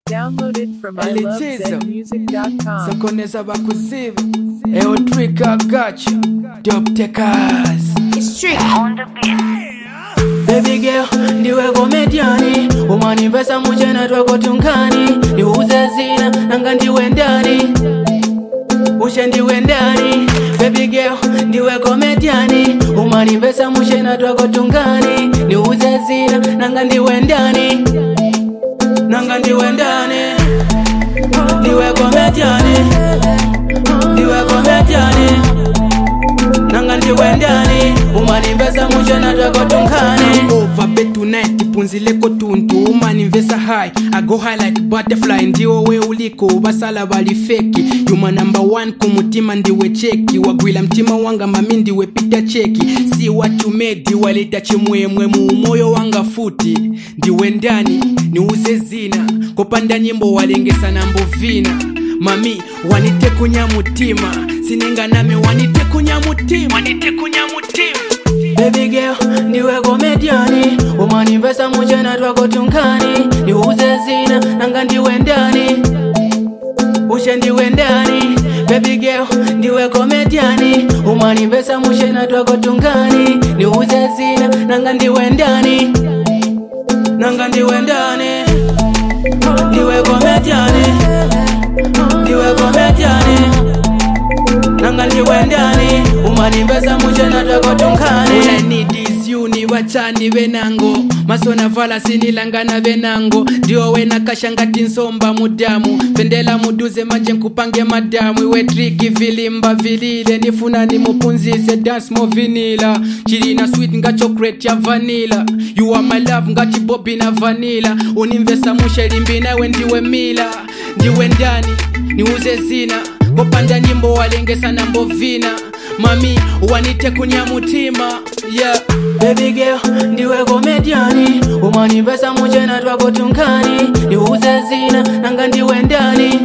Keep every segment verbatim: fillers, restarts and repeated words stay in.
Downloaded from I love zen music dot com. Sakoneza bakuziva Eo trick I got you Dope takers It's trick on the beat. Baby girl, ndiwe komediani Umanivesa mujena twako tunkani Niuze zina, nanga ndiwe ndani Ushe ndiwe ndani Baby girl, ndiwe komediani Umanivesa mujena twako tunkani Niuze zina, nanga ndiwe ndani Nanga ndiwe ndani Ndiwe komediani Ndiwe komediani Nanga ndiwe ndani Umanivesa mujena twako tunkani Over bed tonight punzile ko tuntu Umanivesa high I go high like butterfly Ndiwo we uliko basala bali feki Yuma number one kumutima ndiwe cheki Wagwila mtima wanga mami ndiwe pita cheki See what you made walita chimwemwe mu moyo wanga futi Ndiwe ndani niuze zina Kopanda nyimbo walengesa na mbovina Mami wanite kunya mutima Sinenga name wanite kunya mutima Wanite kunya mutima Baby girl, ndiwe komediani Umanivesa mujena twako tunkani Niuze zina, nanga ndiwe ndani Ushe ndiwe ndani Baby girl, ndiwe komediani Umanivesa mujena twako tunkani Niuze zina, nanga ndiwe ndani Nanga ndiwe ndani Ndiwe komediani Ndiwe komediani Nanga ndiwe ndani Umanivesa mujena twako tunkani All I need is you ni wachani venango Masona vala sinilangana venango Dio wena kashangati nsomba mudamu Vendela muduze manje nkupange madamu Iwe triki vilimba vilile Nifuna ni mupunzise dance mo vanilla Chilina sweet nga chocolate ya vanilla You are my love ngati Bobby na vanilla Unimvesa mushelimbi nawe ndiwe mila Ndiwe ndani niuze zina Kopanda nyimbo walengesa na mbovina Mami wanite kunya mutima Yeah Baby girl ndiwe komediani Umanivesa mujena twako tunkani Niuze zina nanga ndiwe ndani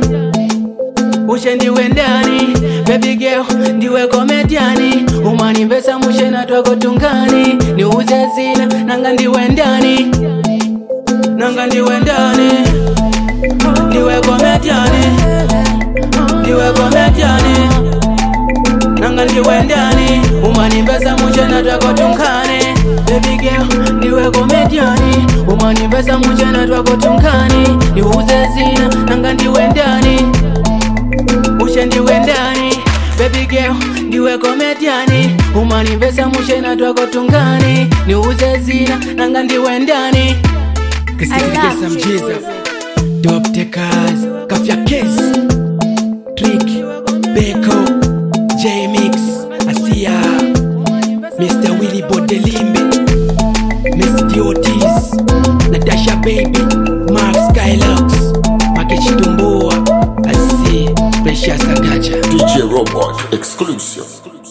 Ushe ndiwe ndani Baby girl ndiwe komediani Umanivesa mujena twako tunkani Niuze zina nanga ndiwe ndani Nanga ndiwe ndani Ndiwe komediani Ndiwe komediani Nanga ndiwe ndani Umanivesa mujena twako tunkani Baby girl ndiwe komediani Umanivesa mujena twako tunkani Niuze zina nanga ndiwe ndani Ushe ndiwe ndani Baby girl ndiwe komediani Umanivesa mujena twako tunkani Niuze zina nanga ndiwe ndani Kisitikisa mjiza Dope takers Kafya case Trick Beko J-Mix Asia Mister Willy Bodelimbe Miss Diotis Natasha Baby Mark Skylux Makechi Tumboa Asi Precious Agacha D J Robot Exclusive.